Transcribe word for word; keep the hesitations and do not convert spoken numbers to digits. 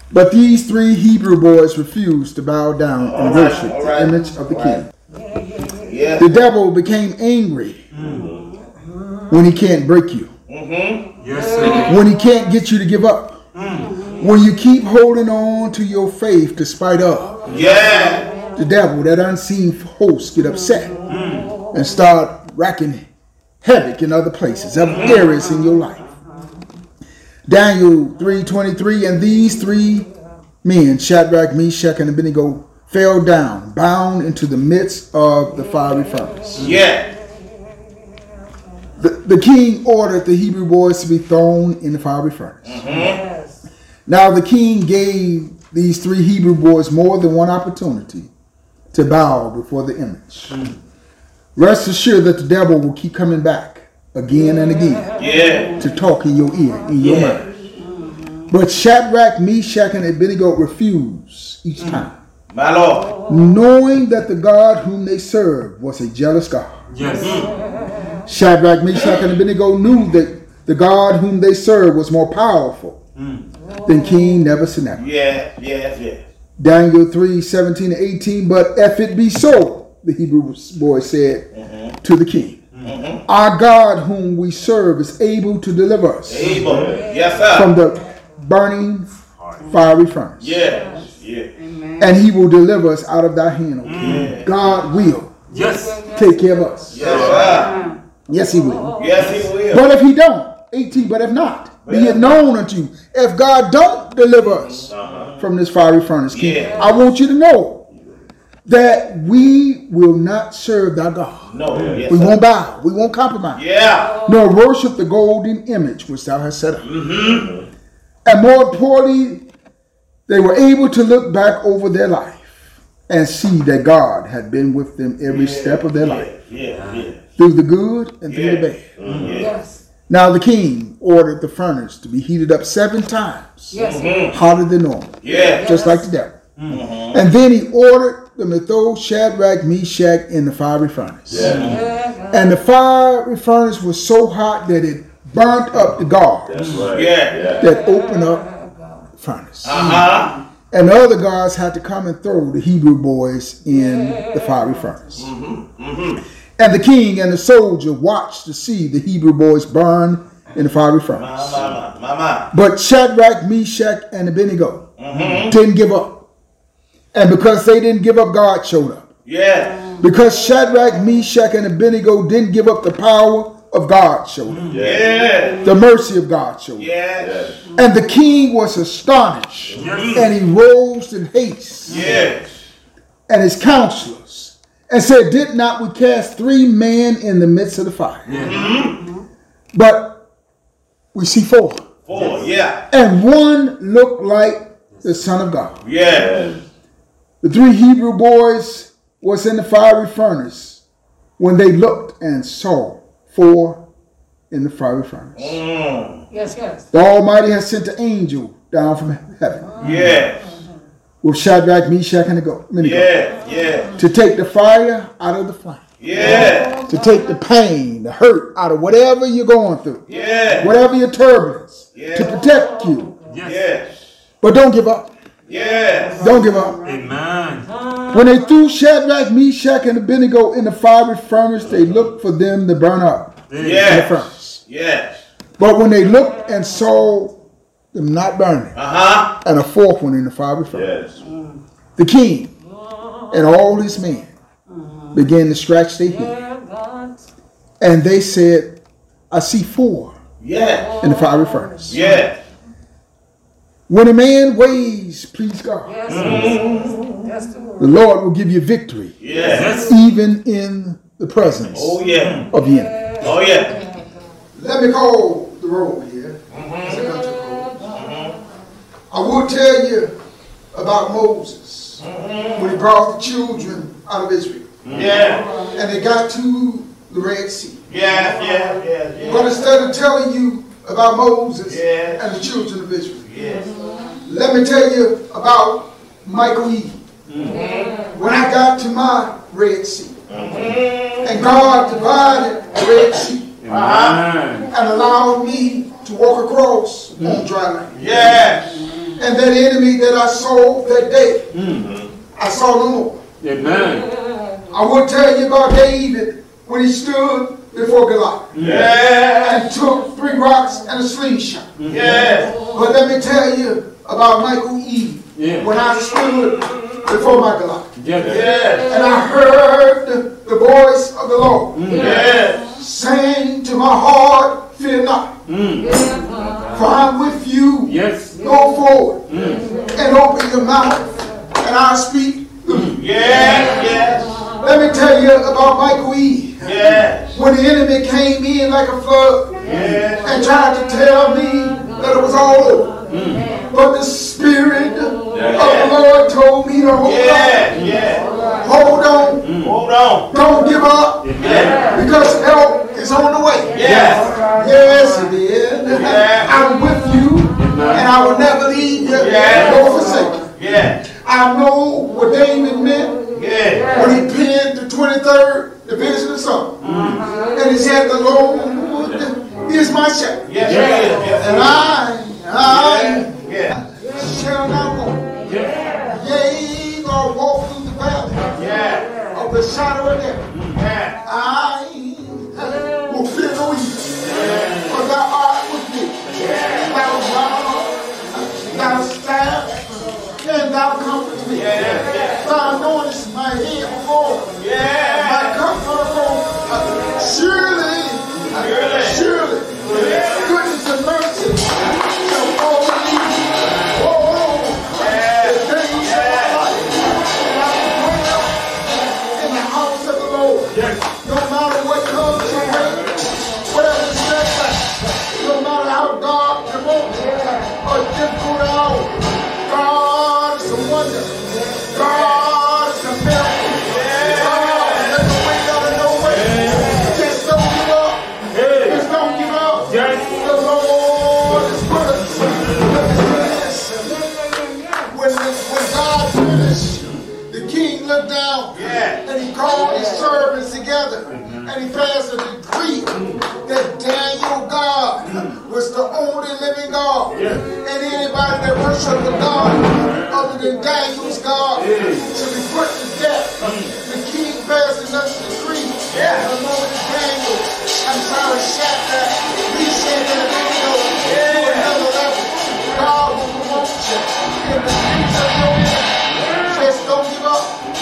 But these three Hebrew boys refused to bow down and worship right, right, the image of the right. king. Yeah. The devil became angry mm. when he can't break you. Mm-hmm. Yes, sir. When he can't get you to give up. Mm. When you keep holding on to your faith despite of. Yeah. The devil, that unseen host, get upset mm. and start wrecking havoc in other places, other areas in your life. Daniel three twenty-three, and these three men, Shadrach, Meshach, and Abednego, fell down, bound into the midst of the fiery furnace. Yeah. The, the king ordered the Hebrew boys to be thrown in the fiery furnace. Mm-hmm. Yes. Now the king gave these three Hebrew boys more than one opportunity to bow before the image. Mm. Rest assured that the devil will keep coming back again and again yeah. to talk in your ear, in your yeah. mind. But Shadrach, Meshach, and Abednego refused each time. My Lord. Knowing that the God whom they served was a jealous God. Yes. Mm. Shadrach, Meshach, and Abednego knew that the God whom they served was more powerful mm. than King Nebuchadnezzar. Yeah, yeah, yeah. Daniel three seventeen and eighteen, but if it be so, the Hebrew boy said mm-hmm. to the king, Mm-hmm. our God whom we serve is able to deliver us able. Yes, sir. from the burning fiery furnace. Yes. Yeah. And he will deliver us out of thy hand. Okay? Mm. God will yes. take care of us. Yes, sir. Yes, he will. Yes, he will. But if he don't, eighteen, but if not, be it known unto you, if God don't deliver us uh-huh. from this fiery furnace, King, yeah. I want you to know that we will not serve thy God. No, yes, we sir. won't bow. We won't compromise. Yeah. Nor worship the golden image which thou hast set up. Mm-hmm. And more importantly, they were able to look back over their life and see that God had been with them every yeah, step of their yeah, life. Yeah, yeah. Through the good and through yeah. the bad. Mm-hmm. Yes. Now the king ordered the furnace to be heated up seven times. Yes. Mm-hmm. Hotter than normal. Yeah. Just yes. like the devil. Mm-hmm. And then he ordered them to throw Shadrach, Meshach in the fiery furnace. Yeah. Yeah. And the fiery furnace was so hot that it burnt up the guards right. yeah. that opened up the furnace. Uh-huh. And the other guards had to come and throw the Hebrew boys in the fiery furnace. Mm-hmm. Mm-hmm. And the king and the soldier watched to see the Hebrew boys burn in the fiery furnace. Mama, mama. But Shadrach, Meshach, and Abednego mm-hmm. didn't give up. And because they didn't give up, God showed up. Yeah. Because Shadrach, Meshach, and Abednego didn't give up, the power of God showed up. Yeah. The mercy of God showed up. Yeah. And the king was astonished. Yes. And he rose in haste. Yes. And his counselors. And said, did not we cast three men in the midst of the fire? Mm-hmm. But we see four. Four, yeah. And one looked like the Son of God. Yeah. The three Hebrew boys was in the fiery furnace when they looked and saw four in the fiery furnace. Mm. Yes, yes. The Almighty has sent an angel down from heaven. Mm. Yes. With Shadrach, Meshach, and Abednego. Yeah, yeah. To take the fire out of the flame. Yeah. To take the pain, the hurt out of whatever you're going through. Yeah. Whatever your turbulence. Yeah. To protect you. Yes. yes. But don't give up. Yes. Don't give up. Amen. When they threw Shadrach, Meshach, and Abednego in the fiery furnace, they looked for them to burn up yes. in the furnace. Yes. But when they looked and saw them not burning, uh-huh. and a fourth one in the fiery furnace, yes. the king and all his men began to scratch their head. And they said, I see four yes. in the fiery furnace. Yes. When a man ways please God, yes. Mm-hmm. the Lord will give you victory, yes. even in the presence oh, yeah. of the enemy. Oh yeah. Let me call the roll here. Mm-hmm. Mm-hmm. I will tell you about Moses mm-hmm. when he brought the children out of Israel. Yeah. And they got to the Red Sea. Yeah, yeah, yeah. yeah. But instead of telling you about Moses yes. and the children of Israel, yes. let me tell you about Michael Eden. Mm-hmm. When I got to my Red Sea, mm-hmm. and God divided the Red Sea uh-huh. and allowed me to walk across mm-hmm. on dry land. Yes. And that enemy that I saw that day, mm-hmm. I saw no more. Amen. I will tell you about David when he stood before Goliath. Yeah. And took three rocks and a slingshot. Yeah. But let me tell you about Michael Eve. Yeah. When I stood before my Goliath. Yeah. Yeah. And I heard the voice of the Lord. Yeah. Saying to my heart, fear not. Mm. For I'm with you. Yes. Go forward. Mm. And open your mouth. And I'll speak. Mm. Yeah. Yeah. Let me tell you about Michael Eve. Yeah. When the enemy came in like a flood. Yeah. And tried to tell me that it was all over. Mm. But the Spirit yeah. of the Lord told me to hold yeah. on. Yeah. Hold on. Mm. Hold on. Don't give up. Yeah. Because help is on the way. Yeah. Yes, it is. Yeah. I'm with you. And I will never leave you yeah. nor forsake you. Yeah. I know what David meant yeah. when he penned the twenty-third division of Psalm. Mm. And he said, the Lord is my shepherd. Yes, yeah. Yes, and I, I yeah. shall not want. Yeah. Yea, though I walk through the valley yeah. of the shadow of death. Yeah. I will fear no evil. Yeah. For thou art with me. Yeah. Thou rod, thou staff, and thou comfortest me. Yeah. Yeah. Thou anointest my head before. Yeah. My cup runneth over. Surely, surely, surely, yeah. goodness and mercy shall follow me. Oh, yeah. the days yeah. of my life. And I will dwell in the house of the Lord. Yes. No matter what comes your way, whatever is setback, no matter how dark the moment or difficult hour, God is a wonder. God is a miracle. Yeah. God, there's a way out of no way. Yeah. Just don't give up. Hey. Just don't give up. Yes. The Lord is with us. When, when God finished, the king looked down yeah. and he called his servants together mm-hmm. and he passed a decree that Daniel God was the only living God. Yeah. And anybody that worshiped the God other than Daniel's God yeah. should be put to death. Mm-hmm. The king passed another decree